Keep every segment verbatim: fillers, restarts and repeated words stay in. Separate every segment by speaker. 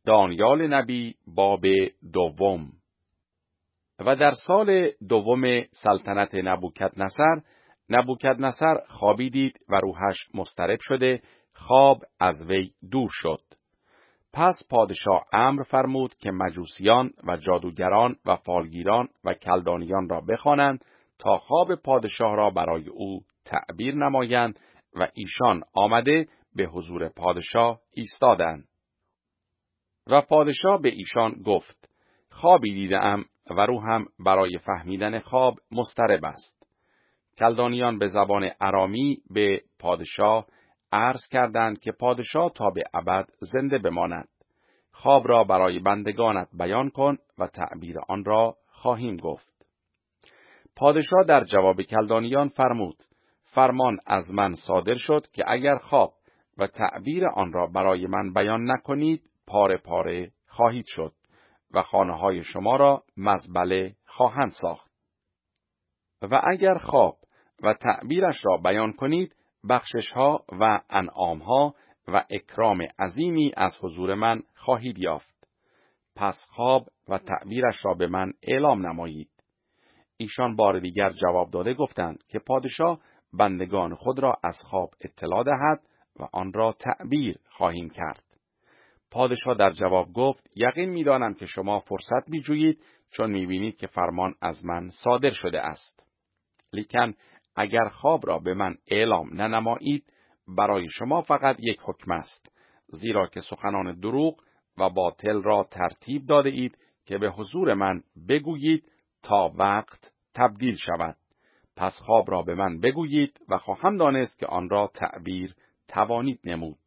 Speaker 1: دانیال نبی باب دوم. و در سال دوم سلطنت نبوکدنصر، نبوکدنصر خوابی دید و روحش مضطرب شده خواب از وی دور شد. پس پادشاه امر فرمود که مجوسیان و جادوگران و فالگیران و کلدانیان را بخوانند تا خواب پادشاه را برای او تعبیر نمایند و ایشان آمده به حضور پادشاه ایستادند. و پادشاه به ایشان گفت: خوابی دیدم و روحم برای فهمیدن خواب مضطرب است. کلدانیان به زبان ارامی به پادشاه عرض کردند که پادشاه تا به ابد زنده بماند. خواب را برای بندگانت بیان کن و تعبیر آن را خواهیم گفت. پادشاه در جواب کلدانیان فرمود: فرمان از من صادر شد که اگر خواب و تعبیر آن را برای من بیان نکنید، پاره پاره خواهید شد و خانه‌های شما را مزبله خواهند ساخت. و اگر خواب و تعبیرش را بیان کنید، بخشش‌ها و انعام‌ها و اکرام عظیمی از حضور من خواهید یافت. پس خواب و تعبیرش را به من اعلام نمایید. ایشان بار دیگر جواب داده گفتند که پادشاه بندگان خود را از خواب اطلاع دهد و آن را تعبیر خواهیم کرد. پادشاه در جواب گفت: یقین می‌دانم که شما فرصت می‌جویید، چون می‌بینید که فرمان از من صادر شده است. لیکن اگر خواب را به من اعلام ننمایید، برای شما فقط یک حکم است، زیرا که سخنان دروغ و باطل را ترتیب داده اید که به حضور من بگویید تا وقت تبدیل شود. پس خواب را به من بگویید و خواهم دانست که آن را تعبیر توانید نمود.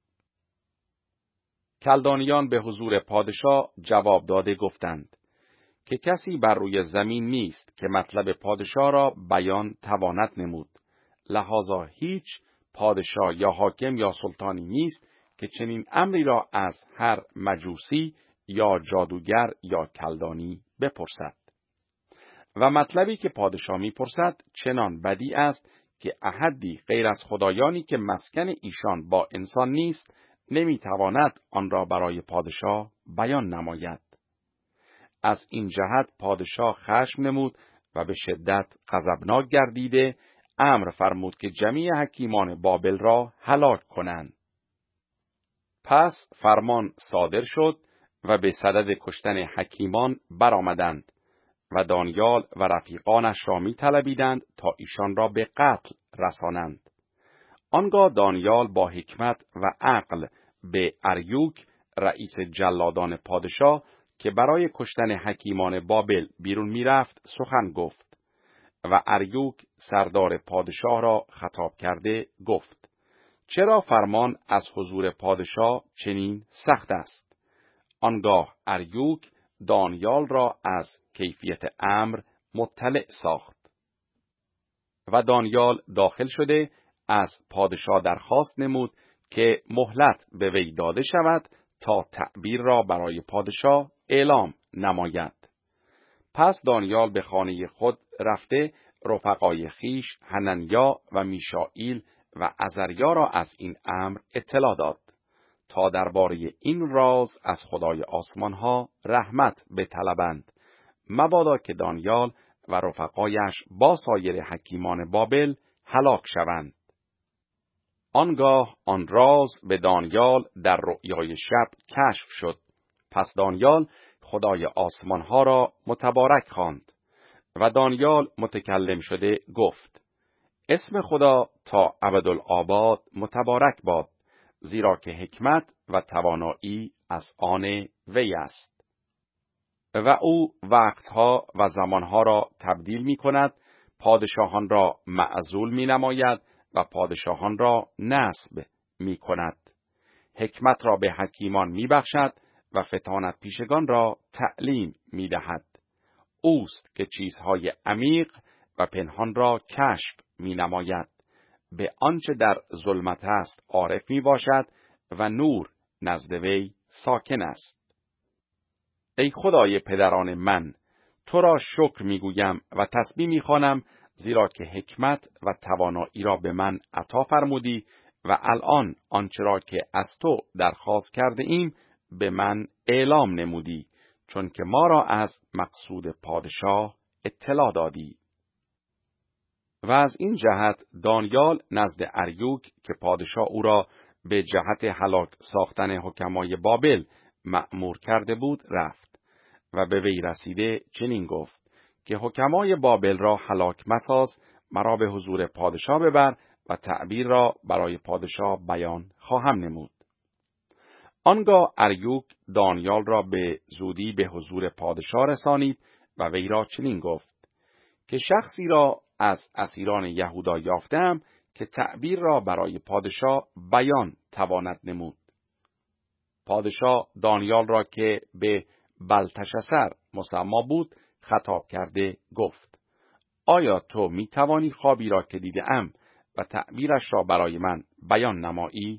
Speaker 1: کلدانیان به حضور پادشاه جواب داده گفتند که کسی بر روی زمین نیست که مطلب پادشاه را بیان تواند نمود. لذا هیچ پادشاه یا حاکم یا سلطانی نیست که چنین امری را از هر مجوسی یا جادوگر یا کلدانی بپرسد. و مطلبی که پادشاه میپرسد چنان بدی است که احدی غیر از خدایانی که مسکن ایشان با انسان نیست نمیتواند آن را برای پادشاه بیان نماید. از این جهت پادشاه خشم نمود و به شدت غضبناک گردیده امر فرمود که جمیع حکیمان بابل را هلاک کنند. پس فرمان صادر شد و به صدد کشتن حکیمان برآمدند و دانیال و رفیقانش را می طلبیدند تا ایشان را به قتل رسانند. آنگاه دانیال با حکمت و عقل به اریوک رئیس جلادان پادشاه که برای کشتن حکیمان بابل بیرون می رفت سخن گفت و اریوک سردار پادشاه را خطاب کرده گفت: چرا فرمان از حضور پادشاه چنین سخت است؟ آنگاه اریوک دانیال را از کیفیت امر مطلع ساخت و دانیال داخل شده از پادشاه درخواست نمود که مهلت به وی داده شود تا تعبیر را برای پادشاه اعلام نماید. پس دانیال به خانه خود رفته رفقای خیش حننیا و میشائیل و عزریا را از این امر اطلاع داد تا درباره این راز از خدای آسمانها رحمت بطلبند، مبادا که دانیال و رفقایش با سایر حکیمان بابل هلاک شوند. آنگاه آن راز به دانیال در رؤیای شب کشف شد. پس دانیال خدای آسمانها را متبارک خواند و دانیال متکلم شده گفت: اسم خدا تا ابدالآباد متبارک باد، زیرا که حکمت و توانایی از آن وی است و او وقتها و زمانها را تبدیل می کند، پادشاهان را معزول می نماید و پادشاهان را نصب می کند. حکمت را به حکیمان می بخشد و فطانت پیشگان را تعلیم می دهد. اوست که چیزهای عمیق و پنهان را کشف می نماید. به آنچه در ظلمت است عارف می باشد و نور نزد وی ساکن است. ای خدای پدران من، تو را شکر می گویم و تسبیح می خوانم، زیرا که حکمت و توانایی را به من عطا فرمودی و الان آنچه را که از تو درخواست کرده ایم به من اعلام نمودی، چون که ما را از مقصود پادشاه اطلاع دادی. و از این جهت دانیال نزد اریوک که پادشاه او را به جهت هلاک ساختن حکمای بابل مأمور کرده بود رفت و به وی رسیده چنین گفت که حکمای بابل را هلاک مساز، مرا به حضور پادشاه ببر و تعبیر را برای پادشاه بیان خواهم نمود. آنگاه اریوک دانیال را به زودی به حضور پادشاه رسانید و وی را چنین گفت که شخصی را از اسیران یهودا یافتم که تعبیر را برای پادشاه بیان تواند نمود. پادشاه دانیال را که به بلتشسر مسما بود خطاب کرده گفت: آیا تو می توانی خوابی را که دیده‌ام و تعبیرش را برای من بیان نمایی؟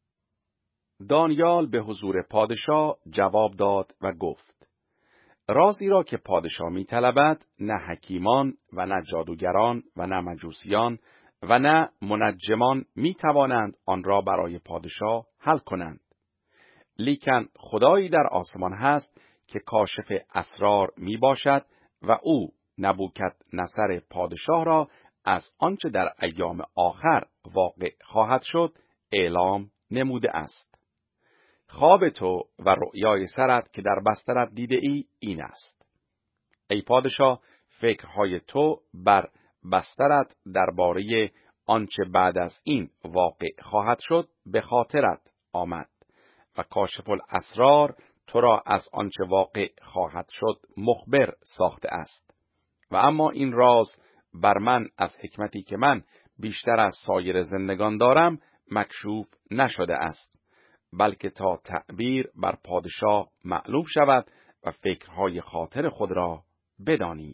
Speaker 1: دانیال به حضور پادشاه جواب داد و گفت: رازی را که پادشاه می طلبد نه حکیمان و نه جادوگران و نه مجوسیان و نه منجمان می توانند آن را برای پادشاه حل کنند. لیکن خدایی در آسمان هست که کاشف اسرار می باشد و او نبوکدنصر پادشاه را از آنچه در ایام آخر واقع خواهد شد اعلام نموده است. خواب تو و رؤیای سرت که در بسترت دیده ای این است. ای پادشاه، فکرهای تو بر بسترت درباره آنچه بعد از این واقع خواهد شد به خاطرت آمد و کاشف الاسرار تو را از آنچه واقع خواهد شد مخبر ساخته است. و اما این راز بر من از حکمتی که من بیشتر از سایر زندگان دارم مکشوف نشده است، بلکه تا تعبیر بر پادشاه معلوم شود و فکرهای خاطر خود را بدانی.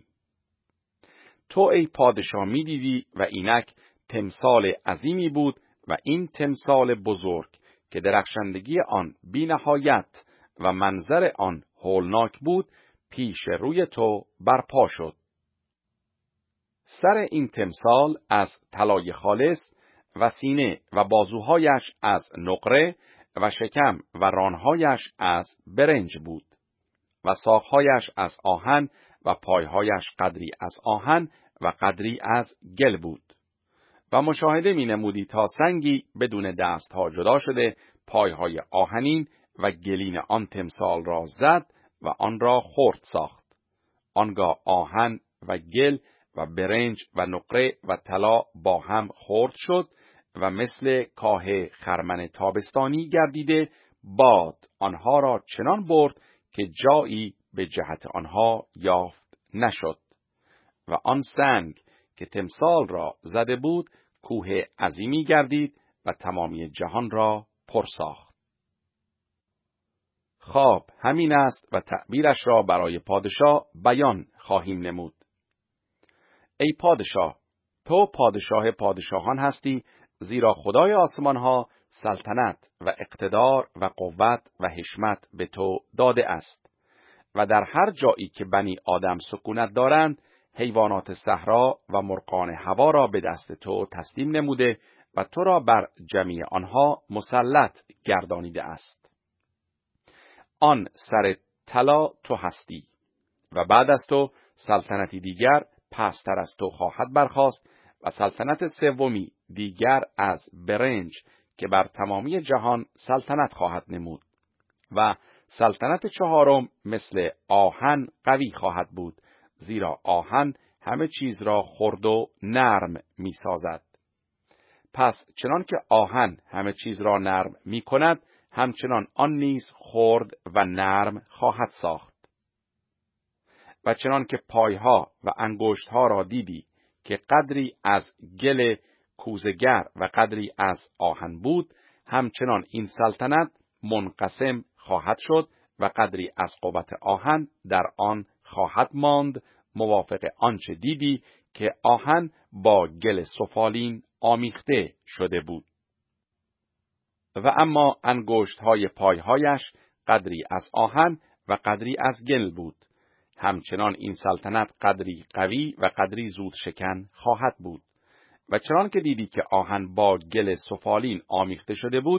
Speaker 1: تو ای پادشاه می دیدی و اینک تمثال عظیمی بود و این تمثال بزرگ که درخشندگی آن بی نهایت و منظر آن هولناک بود پیش روی تو برپا شد. سر این تمثال از طلای خالص و سینه و بازوهایش از نقره و شکم و رانهایش از برنج بود و ساقهایش از آهن و پایهایش قدری از آهن و قدری از گل بود. و مشاهده می نمودی تا سنگی بدون دستها جدا شده پایهای آهنین و گلین آن تمثال را زد و آن را خرد ساخت. آنگاه آهن و گل و برنج و نقره و طلا با هم خرد شد و مثل کاه خرمن تابستانی گردیده باد آنها را چنان برد که جایی به جهت آنها یافت نشد. و آن سنگ که تمثال را زده بود کوه عظیمی گردید و تمامی جهان را پر ساخت. خواب همین است و تعبیرش را برای پادشاه بیان خواهیم نمود. ای پادشاه، تو پادشاه پادشاهان هستی، زیرا خدای آسمان ها سلطنت و اقتدار و قوت و حشمت به تو داده است. و در هر جایی که بنی آدم سکونت دارند، حیوانات صحرا و مرغان هوا را به دست تو تسلیم نموده و تو را بر جمیع آنها مسلط گردانیده است. آن سر طلا تو هستی و بعد از تو سلطنتی دیگر پستر از تو خواهد برخاست و سلطنت سومی دیگر از برنج که بر تمامی جهان سلطنت خواهد نمود و سلطنت چهارم مثل آهن قوی خواهد بود، زیرا آهن همه چیز را خرد و نرم می سازد. پس چنان که آهن همه چیز را نرم می کند، همچنان آن نیز خرد و نرم خواهد ساخت. و چنان که پایها و انگشتها را دیدی که قدری از گل کوزگر و قدری از آهن بود، همچنان این سلطنت منقسم خواهد شد و قدری از قوت آهن در آن خواهد ماند، موافق آنچه دیدی که آهن با گل سفالین آمیخته شده بود. و اما انگشت‌های پایهایش قدری از آهن و قدری از گل بود. همچنان این سلطنت قدری قوی و قدری زود شکن خواهد بود. و چنان که دیدی که آهن با گل سفالین آمیخته شده بود،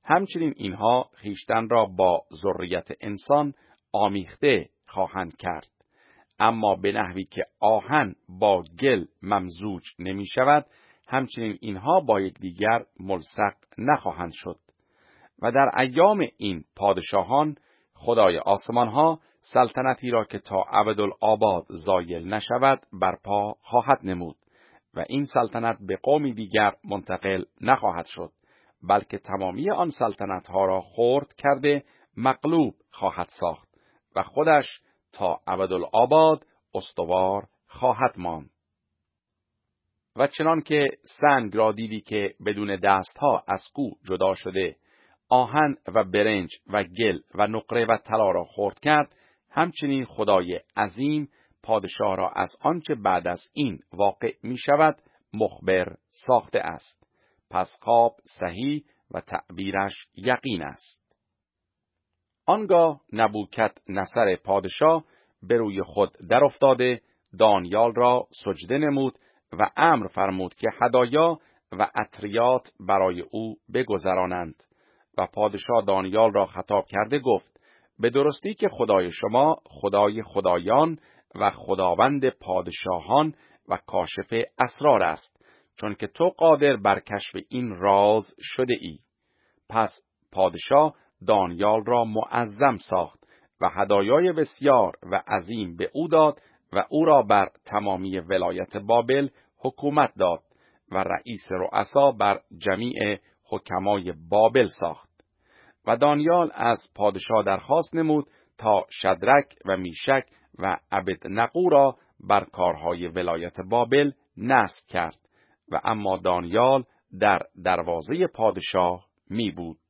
Speaker 1: همچنین اینها خیشتن را با ذریت انسان آمیخته خواهند کرد، اما به نحوی که آهن با گل ممزوج نمی شود، همچنین اینها با یکدیگر ملصق نخواهند شد. و در ایام این پادشاهان خدای آسمان ها سلطنتی را که تا ابدالآباد زایل نشود برپا خواهد نمود و این سلطنت به قومی دیگر منتقل نخواهد شد، بلکه تمامی آن سلطنت ها را خرد کرده مغلوب خواهد ساخت و خودش تا ابدالآباد استوار خواهد ماند. و چنان که سنگ را دیدی که بدون دستها از کو جدا شده، آهن و برنج و گل و نقره و طلا را خرد کرد، همچنین خدای عظیم پادشاه را از آنچه بعد از این واقع می شود مخبر ساخته است. پس خواب صحیح و تعبیرش یقین است. آنگاه نبوکد نصر پادشاه به روی خود در افتاده دانیال را سجده نمود و امر فرمود که هدایا و عطریات برای او بگذرانند. و پادشاه دانیال را خطاب کرده گفت: به درستی که خدای شما خدای خدایان و خداوند پادشاهان و کاشف اسرار است، چون که تو قادر بر کشف این راز شده ای. پس پادشاه دانیال را معظم ساخت و هدایای بسیار و عظیم به او داد و او را بر تمامی ولایت بابل حکومت داد و رئیس رؤسا بر جمیع حکمای بابل ساخت. و دانیال از پادشاه درخواست نمود تا شدرک و میشک و عبدنغو را بر کارهای ولایت بابل نصب کرد و اما دانیال در دروازه پادشاه می بود.